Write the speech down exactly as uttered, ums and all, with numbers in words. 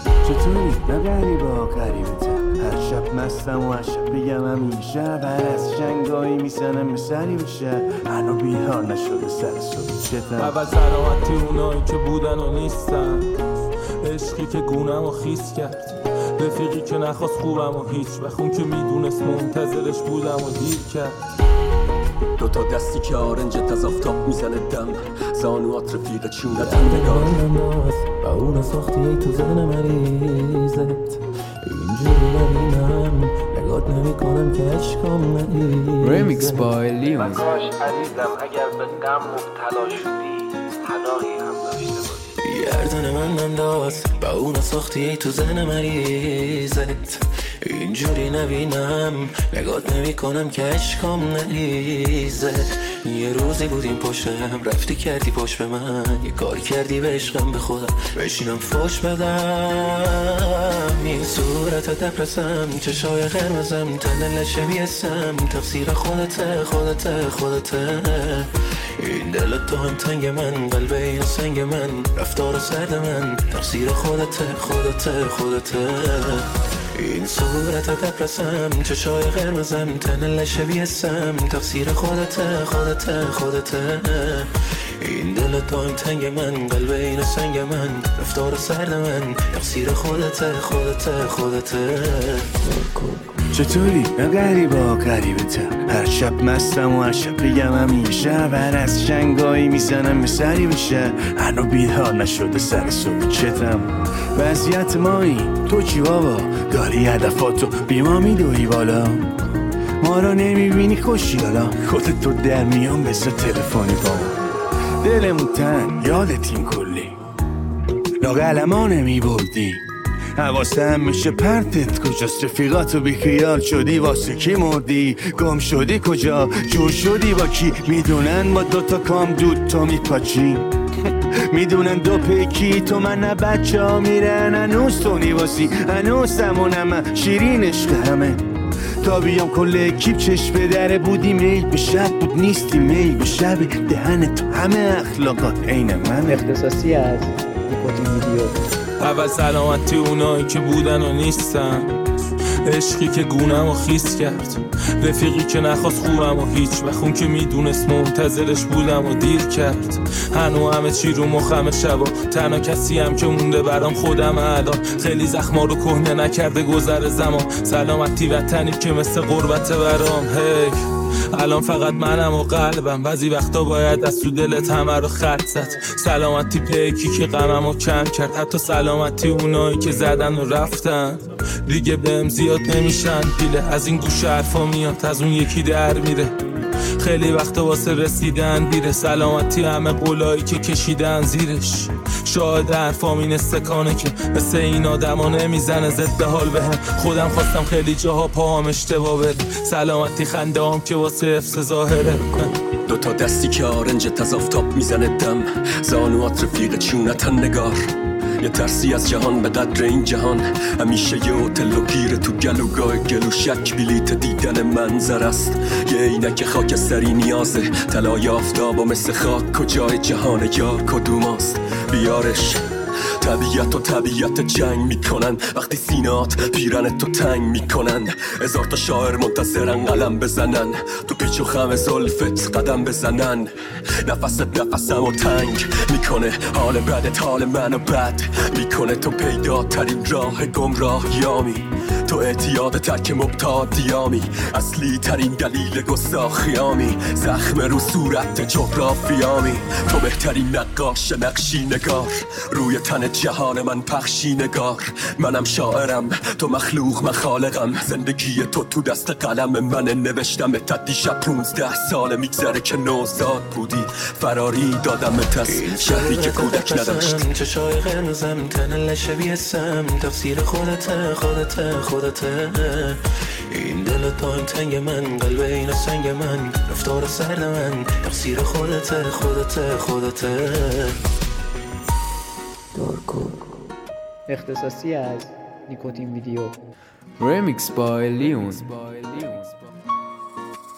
چطوری؟ نه غریبا غریبتم، هر شب مستم و هر شب بگم همیشه بر از شنگایی میزنم به سری بشه، هنو بیدار نشده سر صبح اول سلامتی اونایی که بودن و نیستن، عشقی که گونم و خیس کرد، رفیقی که نخواست خوبم و هیچ و خون که میدونست منتظرش بودم و دیر کرد. دوتا دستی که آرنجت از آفتاب میزنه دم، زانوات رفیق چونتن نگاه و اون ساختی ای تو ذهن مریضت، اینجوری نبینم نگات نمی کنم که عشقام نریزه. ریمیکس بای لیون. کاش عزیزم اگر به غم مبتلا شدی پناهی هم داشته باشی. گردن من انداز با اون ساختی ای تو ذهن مریضت، اینجوری نبینم نگات نمی کنم که عشقام نریزه. یه روزی بودیم پشتم رفتی کردی پشت به من، یه کار کردی به عشقم به خودم بشینم فوش بدم. این صورت دپرسم چشای قرمزم تنل شبیه‌سم، تقصیر خودته خودته خودته. این دل تو هم تنگ من، قلب این سنگ من، رفتار سرد من، تقصیر خودته خودته خودته. این صورت دپرسم چشای قرمزم تنل شبیه‌سم، تقصیر خودته خودته خودته. این دل تو هم تنگ من، قلب این سنگ من، رفتار سرد من، تقصیر خودته خودته خودته. چطوری؟ نه غریبا غریبتم، هر شب مستم و هر شب بگم همیشه بر از شنگایی میزنم به سری بشه، هنو بیدار نشده سر صبح چتم. وضعیت مایی تو چی بابا؟ داری هدفاتو بی ما میدوی بالا، ما رو نمیبینی خوشیالا، خودت تو در میان بسه تلفنی بابا. دلمون تن یادتیم کلی لاغلما نمیبردی، حواسم میشه پرتت کجاست، رفیقاتو بی خیال شدی واسه کی مردی، گم شدی کجا جور شدی با کی، میدونن با دوتا کام دود تو میپاچی، میدونن دو پیکی تو من نه بچه ها میرن، هنوز تو نیواسی هنوز همونم شیرین عشق همه. تا بیام کل اکیب چشم به دره بودی، میل به شب بود نیستی میل به شب، دهن تو همه اخلاقات عین من. اختصاصی از نیکوتین ویدیو. اول سلامتی اونایی که بودن و نیستن، عشقی که گونم و خیس کرد، رفیقی که نخواست خوبم و هیچ و خون که میدونست منتظرش بودم و دیر کرد. هنو همه چی رو مخم شبا، تنها کسی هم که مونده برام خودم الان، خیلی زخما رو کهنه نکرده گذر زمان، سلامتی وطنی که مثل غربت برام. هی الان فقط منم و قلبم، بعضی وقتا باید از تو دلت همه رو خط زد. سلامتی پیکی که غممو کم کرد، حتی سلامتی اونایی که زدن و رفتن دیگه بهم زیاد نمیشن پیله. از این گوش حرفا میاد از اون یکی در میره، خیلی وقتا واسه رسیدن دیره. سلامتی همه قولایی که کشیدن زیرش، شاید حرفام این استکانه که مثل این آدما نمیزنه ضد حال بهم. خودم خواستم خیلی جاها پاهم اشتباه بره، سلامتی خنده هم که واسه حفظ ظاهره. دوتا دستی که آرنجت از آفتاب میزنه دم، زانوات رفیق چونتن نگار. یه ترسی از جهان به قدر این جهان، همیشه یه هتل و گیره تو گلوگاه گلو شک بلیت دیدن منظر است. یه عینک خاکستری نیازه، طلای آفتاب و مثل خاک کجای جهان یار کدوماست. بیارش طبیعت و طبیعت جنگ میکنن، وقتی سینات پیرن تو تنگ میکنن. هزار تا شاعر منتظرن قلم بزنن، تو پیچ و خم زلفت قدم بزنن. نفست نفسم و تنگ میکنه، حال بدت حال منو بد میکنه. تو پیدا ترین راه گمراهیامی، تو اعتیاد ترک مبتادیامی، اصلی ترین دلیل گستاخیامی، زخم رو صورت جغرافیامی. تو بهترین نقاش نقشی نگار، روی تن جهان من پخشی نگار. منم شاعرم تو مخلوق من خالقم، زندگی تو تو دست قلم من نوشتم. تا دیشب پونزده سال میگذره که نوزاد بودی، فراری دادم تس شهری که کودک نداشت. چشای قرمزم تنل شبیه‌سم، تقصیر خودته خودته خودته. این دل تو هم تنگ من، قلب این سنگ من، رفتار سرد من، تقصیر خودته خودته خودته. دارکو. اختصاصی از نیکوتین ویدیو. ریمیکس بای لیون.